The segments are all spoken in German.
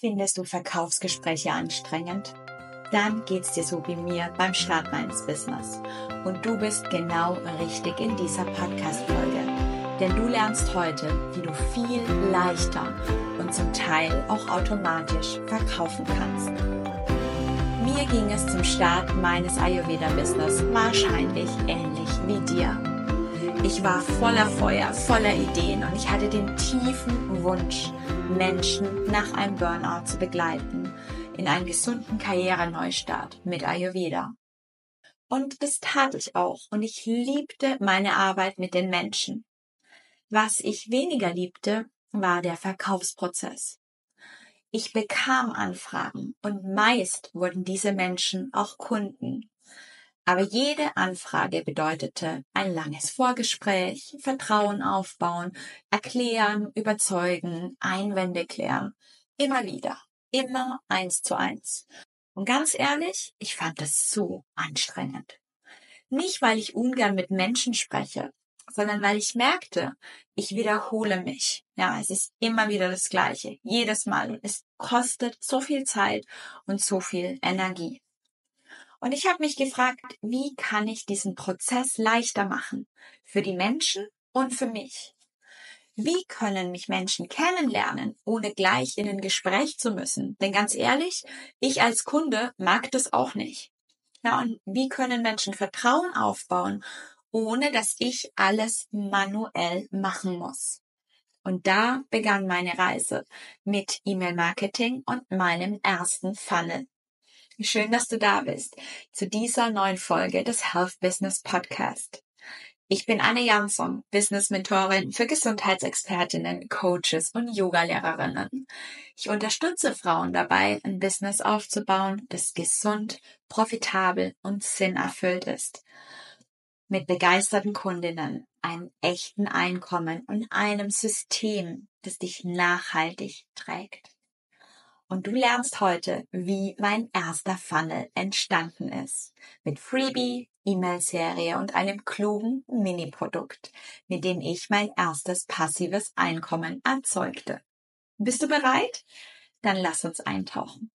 Findest du Verkaufsgespräche anstrengend? Dann geht's dir so wie mir beim Start meines Business. Und du bist genau richtig in dieser Podcast-Folge. Denn du lernst heute, wie du viel leichter und zum Teil auch automatisch verkaufen kannst. Mir ging es zum Start meines Ayurveda-Business wahrscheinlich ähnlich wie dir. Ich war voller Feuer, voller Ideen und ich hatte den tiefen Wunsch, Menschen nach einem Burnout zu begleiten in einen gesunden Karriereneustart mit Ayurveda. Und das tat ich auch und ich liebte meine Arbeit mit den Menschen. Was ich weniger liebte, war der Verkaufsprozess. Ich bekam Anfragen und meist wurden diese Menschen auch Kunden. Aber jede Anfrage bedeutete ein langes Vorgespräch, Vertrauen aufbauen, erklären, überzeugen, Einwände klären. Immer wieder, immer 1:1. Und ganz ehrlich, ich fand das so anstrengend. Nicht, weil ich ungern mit Menschen spreche, sondern weil ich merkte, ich wiederhole mich. Ja, es ist immer wieder das Gleiche, jedes Mal. Und es kostet so viel Zeit und so viel Energie. Und ich habe mich gefragt, wie kann ich diesen Prozess leichter machen? Für die Menschen und für mich. Wie können mich Menschen kennenlernen, ohne gleich in ein Gespräch zu müssen? Denn ganz ehrlich, ich als Kunde mag das auch nicht. Ja, und wie können Menschen Vertrauen aufbauen, ohne dass ich alles manuell machen muss? Und da begann meine Reise mit E-Mail-Marketing und meinem ersten Funnel. Schön, dass du da bist zu dieser neuen Folge des Health Business Podcast. Ich bin Anne Jansson, Business-Mentorin für Gesundheitsexpertinnen, Coaches und Yoga-Lehrerinnen. Ich unterstütze Frauen dabei, ein Business aufzubauen, das gesund, profitabel und sinnerfüllt ist. Mit begeisterten Kundinnen, einem echten Einkommen und einem System, das dich nachhaltig trägt. Und du lernst heute, wie mein erster Funnel entstanden ist. Mit Freebie, E-Mail-Serie und einem klugen Mini-Produkt, mit dem ich mein erstes passives Einkommen erzeugte. Bist du bereit? Dann lass uns eintauchen.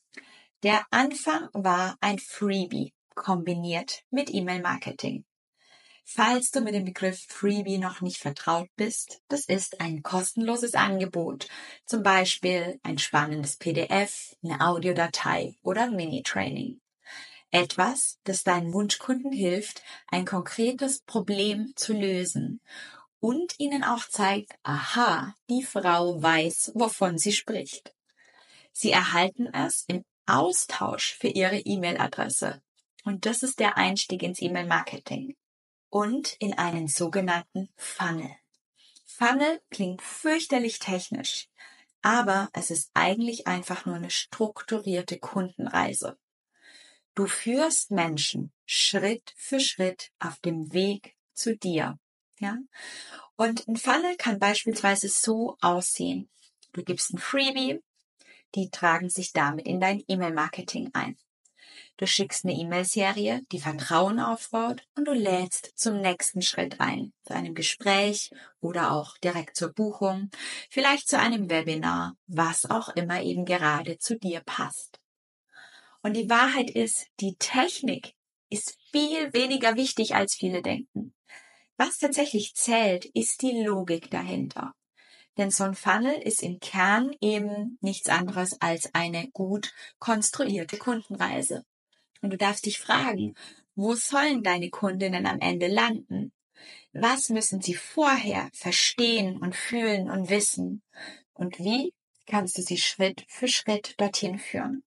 Der Anfang war ein Freebie kombiniert mit E-Mail-Marketing. Falls du mit dem Begriff Freebie noch nicht vertraut bist, das ist ein kostenloses Angebot, zum Beispiel ein spannendes PDF, eine Audiodatei oder ein Mini-Training. Etwas, das deinen Wunschkunden hilft, ein konkretes Problem zu lösen und ihnen auch zeigt, aha, die Frau weiß, wovon sie spricht. Sie erhalten es im Austausch für ihre E-Mail-Adresse. Und das ist der Einstieg ins E-Mail-Marketing. Und in einen sogenannten Funnel. Funnel klingt fürchterlich technisch, aber es ist eigentlich einfach nur eine strukturierte Kundenreise. Du führst Menschen Schritt für Schritt auf dem Weg zu dir. Ja? Und ein Funnel kann beispielsweise so aussehen. Du gibst ein Freebie, die tragen sich damit in dein E-Mail-Marketing ein. Du schickst eine E-Mail-Serie, die Vertrauen aufbaut und du lädst zum nächsten Schritt ein, zu einem Gespräch oder auch direkt zur Buchung, vielleicht zu einem Webinar, was auch immer eben gerade zu dir passt. Und die Wahrheit ist, die Technik ist viel weniger wichtig, als viele denken. Was tatsächlich zählt, ist die Logik dahinter. Denn so ein Funnel ist im Kern eben nichts anderes als eine gut konstruierte Kundenreise. Und du darfst dich fragen, wo sollen deine Kundinnen am Ende landen? Was müssen sie vorher verstehen und fühlen und wissen? Und wie kannst du sie Schritt für Schritt dorthin führen?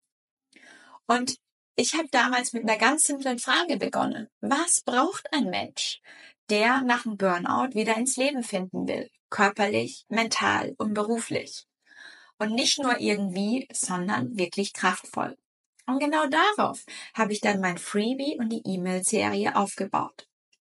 Und ich habe damals mit einer ganz simplen Frage begonnen. Was braucht ein Mensch, der nach einem Burnout wieder ins Leben finden will? Körperlich, mental und beruflich. Und nicht nur irgendwie, sondern wirklich kraftvoll. Und genau darauf habe ich dann mein Freebie und die E-Mail-Serie aufgebaut.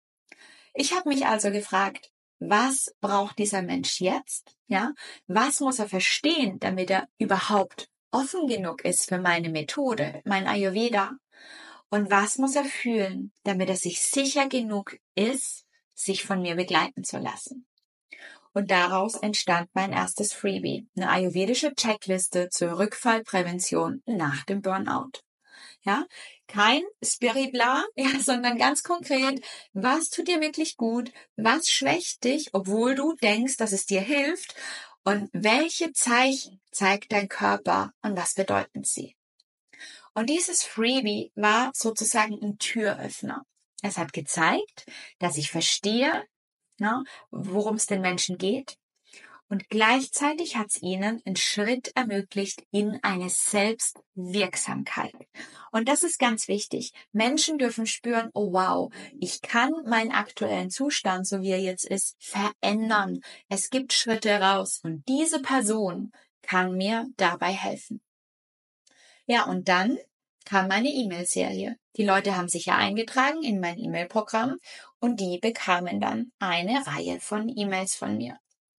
Ich habe mich also gefragt, was braucht dieser Mensch jetzt? Ja, was muss er verstehen, damit er überhaupt offen genug ist für meine Methode, mein Ayurveda? Und was muss er fühlen, damit er sich sicher genug ist, sich von mir begleiten zu lassen? Und daraus entstand mein erstes Freebie, eine ayurvedische Checkliste zur Rückfallprävention nach dem Burnout. Ja, kein Spiribla, ja, sondern ganz konkret, was tut dir wirklich gut, was schwächt dich, obwohl du denkst, dass es dir hilft, und welche Zeichen zeigt dein Körper und was bedeuten sie? Und dieses Freebie war sozusagen ein Türöffner. Es hat gezeigt, dass ich verstehe, worum es den Menschen geht. Und gleichzeitig hat es ihnen einen Schritt ermöglicht in eine Selbstwirksamkeit. Und das ist ganz wichtig. Menschen dürfen spüren, oh wow, ich kann meinen aktuellen Zustand, so wie er jetzt ist, verändern. Es gibt Schritte raus und diese Person kann mir dabei helfen. Ja, und dann kam meine E-Mail-Serie. Die Leute haben sich ja eingetragen in mein E-Mail-Programm und die bekamen dann eine Reihe von E-Mails von mir.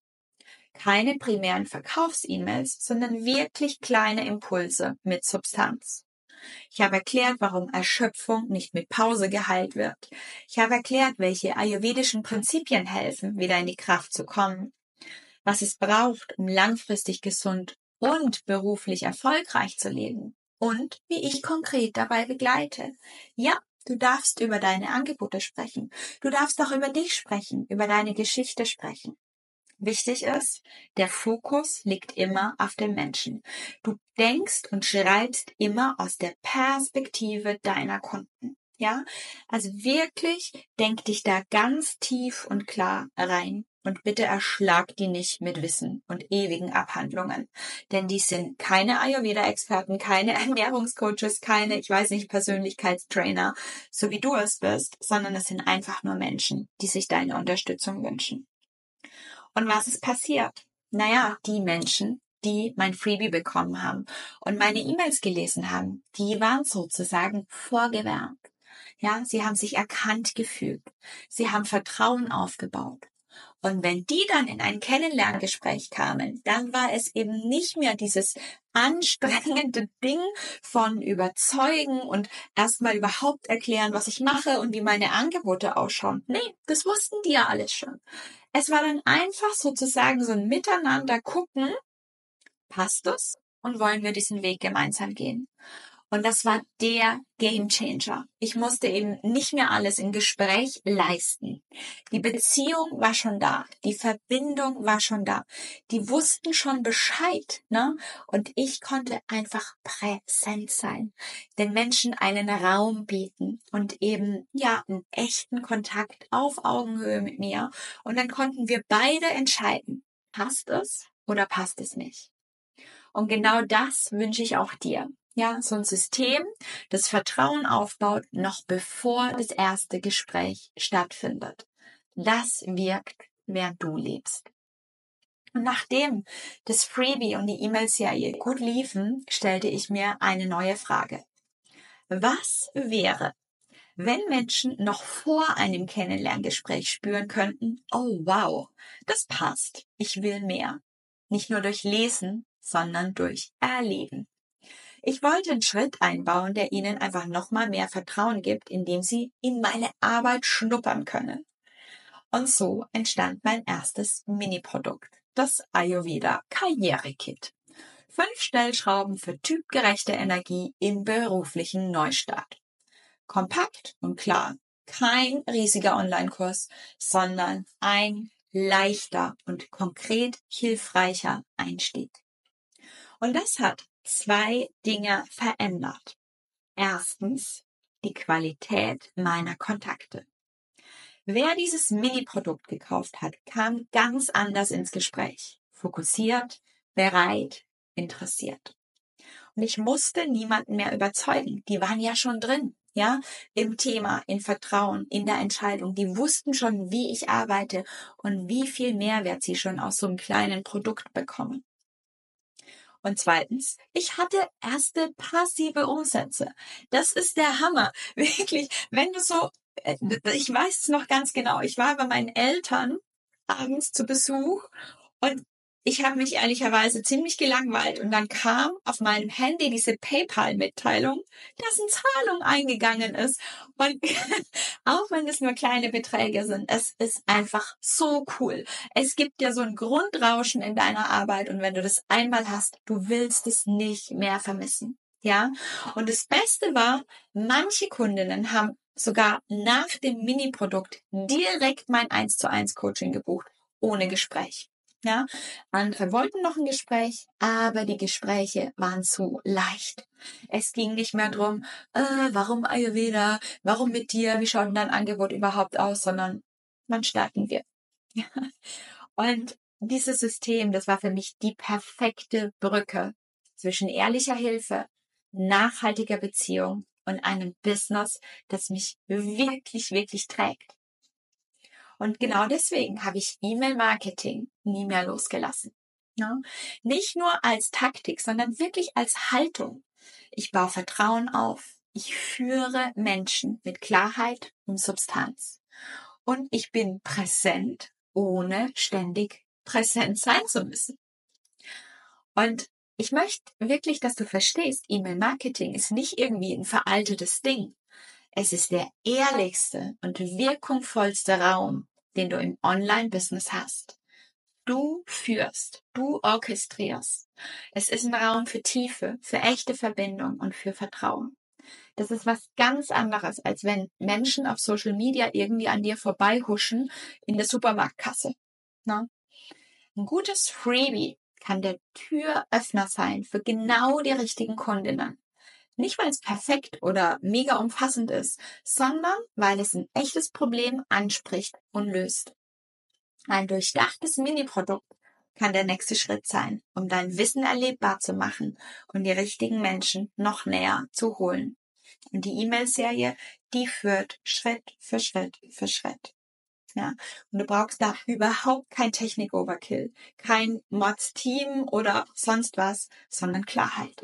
Keine primären Verkaufs-E-Mails, sondern wirklich kleine Impulse mit Substanz. Ich habe erklärt, warum Erschöpfung nicht mit Pause geheilt wird. Ich habe erklärt, welche ayurvedischen Prinzipien helfen, wieder in die Kraft zu kommen. Was es braucht, um langfristig gesund und beruflich erfolgreich zu leben. Und wie ich konkret dabei begleite. Ja, du darfst über deine Angebote sprechen. Du darfst auch über dich sprechen, über deine Geschichte sprechen. Wichtig ist, der Fokus liegt immer auf dem Menschen. Du denkst und schreibst immer aus der Perspektive deiner Kunden. Ja, also wirklich denk dich da ganz tief und klar rein und bitte erschlag die nicht mit Wissen und ewigen Abhandlungen, denn die sind keine Ayurveda-Experten, keine Ernährungscoaches, keine, Persönlichkeitstrainer, so wie du es bist, sondern es sind einfach nur Menschen, die sich deine Unterstützung wünschen. Und was ist passiert? Naja, die Menschen, die mein Freebie bekommen haben und meine E-Mails gelesen haben, die waren sozusagen vorgewärmt. Ja, sie haben sich erkannt gefühlt. Sie haben Vertrauen aufgebaut. Und wenn die dann in ein Kennenlerngespräch kamen, dann war es eben nicht mehr dieses anstrengende Ding von überzeugen und erstmal überhaupt erklären, was ich mache und wie meine Angebote ausschauen. Nee, das wussten die ja alles schon. Es war dann einfach sozusagen so ein Miteinander gucken, passt es und wollen wir diesen Weg gemeinsam gehen? Und das war der Gamechanger. Ich musste eben nicht mehr alles im Gespräch leisten. Die Beziehung war schon da. Die Verbindung war schon da. Die wussten schon Bescheid, ne? Und ich konnte einfach präsent sein. Den Menschen einen Raum bieten und eben, einen echten Kontakt auf Augenhöhe mit mir. Und dann konnten wir beide entscheiden, passt es oder passt es nicht? Und genau das wünsche ich auch dir. Ja, so ein System, das Vertrauen aufbaut, noch bevor das erste Gespräch stattfindet. Das wirkt, während du lebst. Und nachdem das Freebie und die E-Mail-Serie gut liefen, stellte ich mir eine neue Frage. Was wäre, wenn Menschen noch vor einem Kennenlerngespräch spüren könnten, oh wow, das passt, ich will mehr. Nicht nur durch Lesen, sondern durch Erleben. Ich wollte einen Schritt einbauen, der ihnen einfach nochmal mehr Vertrauen gibt, indem sie in meine Arbeit schnuppern können. Und so entstand mein erstes Mini-Produkt, das Ayurveda Karriere-Kit. 5 Stellschrauben für typgerechte Energie im beruflichen Neustart. Kompakt und klar, kein riesiger Online-Kurs, sondern ein leichter und konkret hilfreicher Einstieg. Und das hat 2 Dinge verändert. Erstens, die Qualität meiner Kontakte. Wer dieses Mini-Produkt gekauft hat, kam ganz anders ins Gespräch. Fokussiert, bereit, interessiert. Und ich musste niemanden mehr überzeugen. Die waren ja schon drin, im Thema, in Vertrauen, in der Entscheidung. Die wussten schon, wie ich arbeite und wie viel Mehrwert sie schon aus so einem kleinen Produkt bekommen. Und zweitens, ich hatte erste passive Umsätze. Das ist der Hammer. Wirklich, wenn du so, ich weiß es noch ganz genau, ich war bei meinen Eltern abends zu Besuch und ich habe mich ehrlicherweise ziemlich gelangweilt und dann kam auf meinem Handy diese PayPal-Mitteilung, dass eine Zahlung eingegangen ist. Und auch wenn es nur kleine Beträge sind, es ist einfach so cool. Es gibt dir so ein Grundrauschen in deiner Arbeit und wenn du das einmal hast, du willst es nicht mehr vermissen. Ja? Und das Beste war, manche Kundinnen haben sogar nach dem Mini-Produkt direkt mein 1:1 Coaching gebucht, ohne Gespräch. Ja, andere wollten noch ein Gespräch, aber die Gespräche waren zu leicht. Es ging nicht mehr drum, warum Ayurveda, warum mit dir, wie schaut denn dein Angebot überhaupt aus, sondern wann starten wir? Ja. Und dieses System, das war für mich die perfekte Brücke zwischen ehrlicher Hilfe, nachhaltiger Beziehung und einem Business, das mich wirklich, wirklich trägt. Und genau deswegen habe ich E-Mail-Marketing nie mehr losgelassen. Ja? Nicht nur als Taktik, sondern wirklich als Haltung. Ich baue Vertrauen auf. Ich führe Menschen mit Klarheit und Substanz. Und ich bin präsent, ohne ständig präsent sein zu müssen. Und ich möchte wirklich, dass du verstehst, E-Mail-Marketing ist nicht irgendwie ein veraltetes Ding. Es ist der ehrlichste und wirkungsvollste Raum, den du im Online-Business hast. Du führst, du orchestrierst. Es ist ein Raum für Tiefe, für echte Verbindung und für Vertrauen. Das ist was ganz anderes, als wenn Menschen auf Social Media irgendwie an dir vorbeihuschen in der Supermarktkasse. Na? Ein gutes Freebie kann der Türöffner sein für genau die richtigen Kundinnen. Nicht, weil es perfekt oder mega umfassend ist, sondern weil es ein echtes Problem anspricht und löst. Ein durchdachtes Mini-Produkt kann der nächste Schritt sein, um dein Wissen erlebbar zu machen und die richtigen Menschen noch näher zu holen. Und die E-Mail-Serie, die führt Schritt für Schritt für Schritt. Ja, und du brauchst da überhaupt kein Technik-Overkill, kein Mods-Team oder sonst was, sondern Klarheit.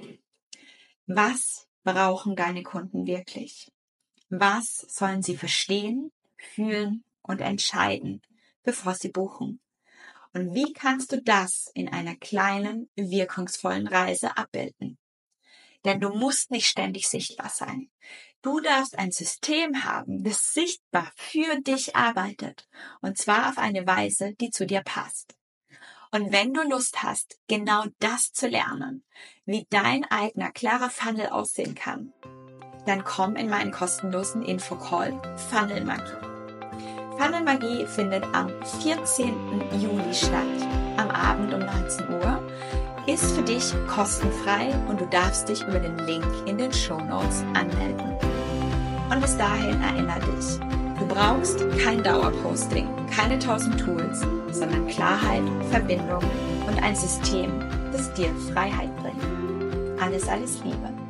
Was brauchen deine Kunden wirklich? Was sollen sie verstehen, fühlen und entscheiden, bevor sie buchen? Und wie kannst du das in einer kleinen, wirkungsvollen Reise abbilden? Denn du musst nicht ständig sichtbar sein. Du darfst ein System haben, das sichtbar für dich arbeitet. Und zwar auf eine Weise, die zu dir passt. Und wenn du Lust hast, genau das zu lernen, wie dein eigener klarer Funnel aussehen kann, dann komm in meinen kostenlosen Infocall Funnel Magie. Funnel Magie findet am 14. Juli statt, am Abend um 19 Uhr, ist für dich kostenfrei und du darfst dich über den Link in den Shownotes anmelden. Und bis dahin erinnere dich, du brauchst kein Dauerposting, keine 1000 Tools, sondern Klarheit, Verbindung und ein System, das dir Freiheit bringt. Alles, alles Liebe.